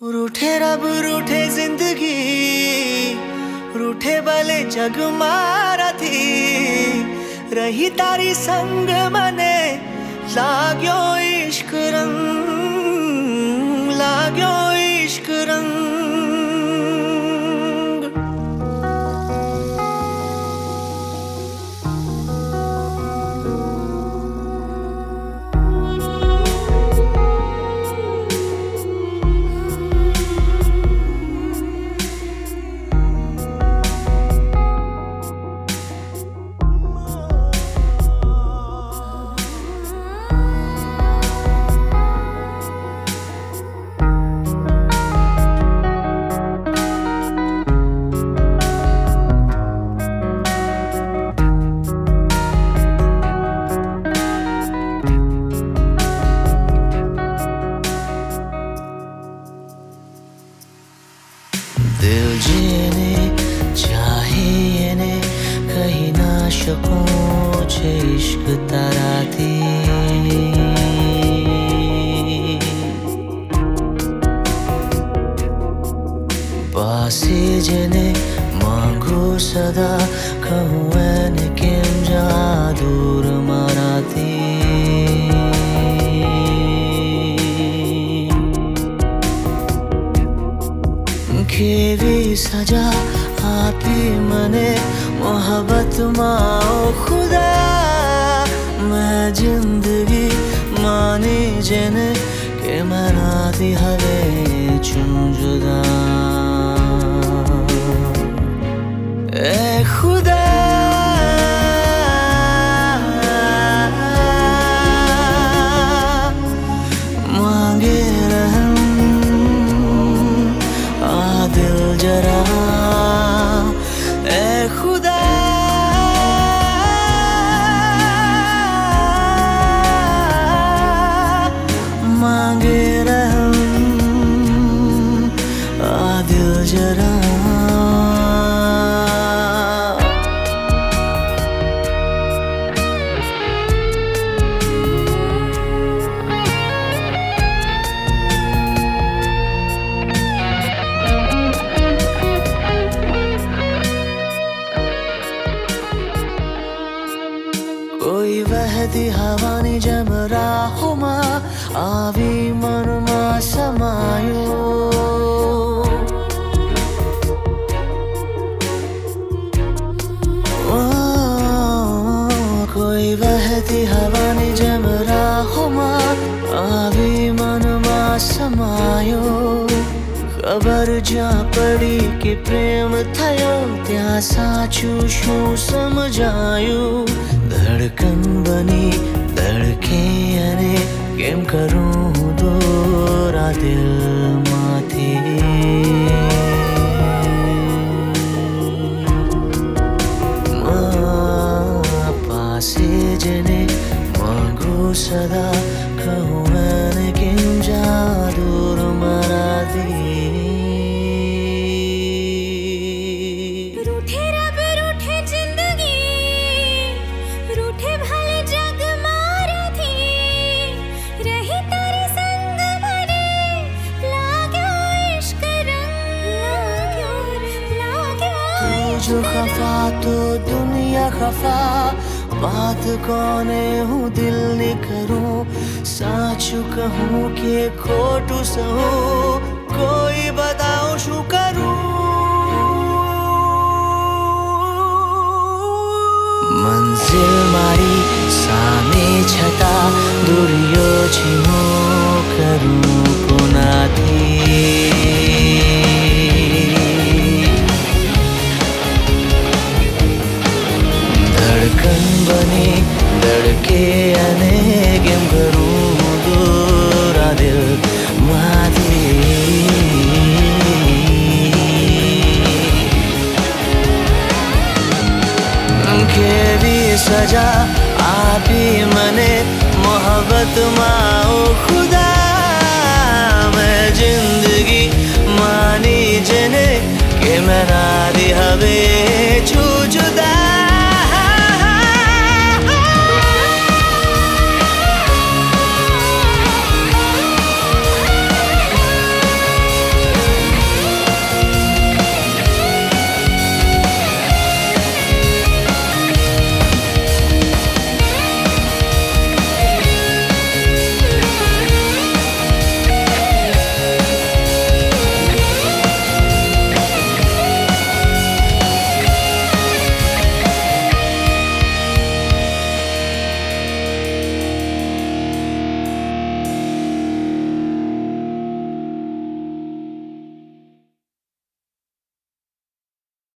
रूठे रब रूठे जिंदगी रूठे भले जग मारा थी रही तारी संग मने लाग्यो इश्क रंग लाग्यो इश्क रंग। दिल जीने चाहे ने कहीं ना शकूं छे इश्क तारा थी पासे जने मांगो सदा कहूँ एने केम जा दूर मारा थी केवी सजा आपी मने मोहब्बत माओ खुदा मैं जिंदगी मानी जने के मना दी हवे चुन जुदा ए खुदा मांगे रहम दिल जरा ए खुदा मांगे रहम दिल जरा। कोई वहदी हवानी जम राहुमा आवी मनमा समायो कोई वहदी हवानी जम राहुमा आवी मनमा समायो खबर जा पड़ी कि प्रेम थयो त्या साचू शू समझायो धड़कन बनी धड़के अने केम करूं दोरा दिल माथी पासे जने मांगो सदा कहूँ मैंने केम जा दूर मारा दी जो खफा तो दुनिया खफा बात कौने हूँ दिल ने करूँ साचू कहूँ कि खोटू सहूँ कोई बताओ शू करूँ मंजिल मारी सामे छता दूरियो छिमो करूँ कोना थी धड़कन बनी धड़के अने केम करूं दोरा दिल माथी केवी सजा आपी मने मोहब्बत माओ खुदा मैं जिंदगी मानी जने के मना दी हवे